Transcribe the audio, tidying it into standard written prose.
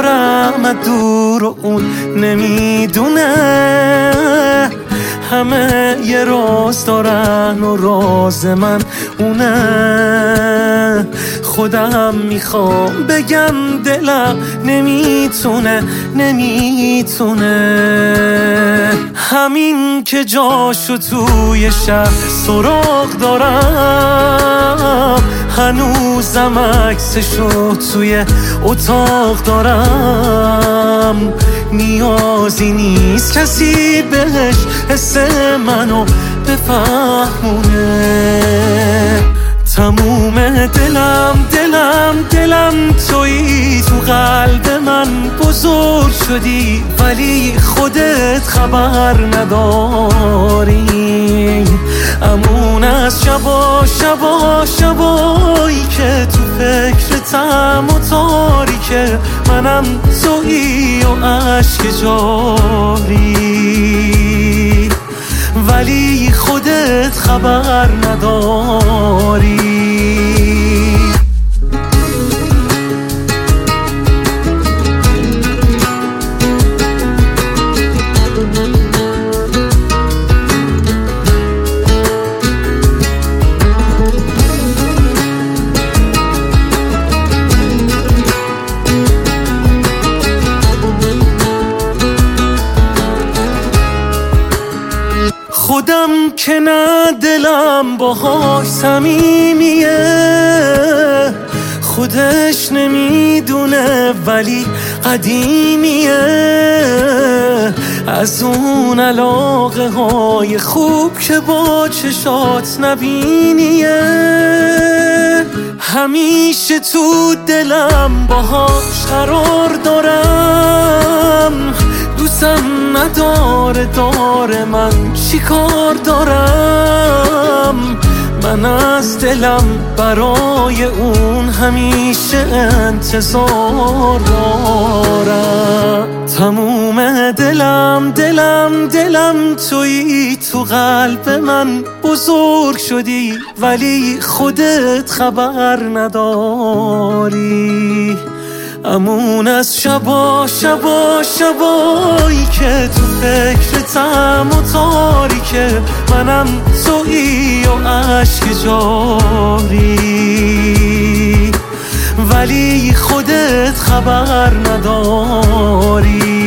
دارم دور و اون نمیدونه، همه یه راز دارن و راز من اونه. خودم میخوام بگم دلم نمیتونه همین که جاشو توی شب سراغ دارم، هنوزم عکسشو توی اتاق دارم. نیازی نیست کسی بهش حس منو بفهمونه. تموم دلم تویی، تو قلب من بزرگ شدی ولی خودت خبر نداری. امون از شبایی که تو فکرتم و تاریکه، منم تویی و عشق جاری ولی خودت خبر نداری. خودم که نه دلم باهاش صمیمیه، خودش نمیدونه ولی قدیمیه. از اون علاقه های خوب که با چشات نبینیه، همیشه تو دلم باهاش قرار دارم. دوستم نداره من چیکار دارم؟ من از دلم برای اون همیشه انتظار دارم. تموم دلم تویی، تو قلب من بزرگ شدی ولی خودت خبر نداری. امون از شبایی که تو فکرتم و تاریکه، منم تویی و عشق جاری ولی خودت خبر نداری.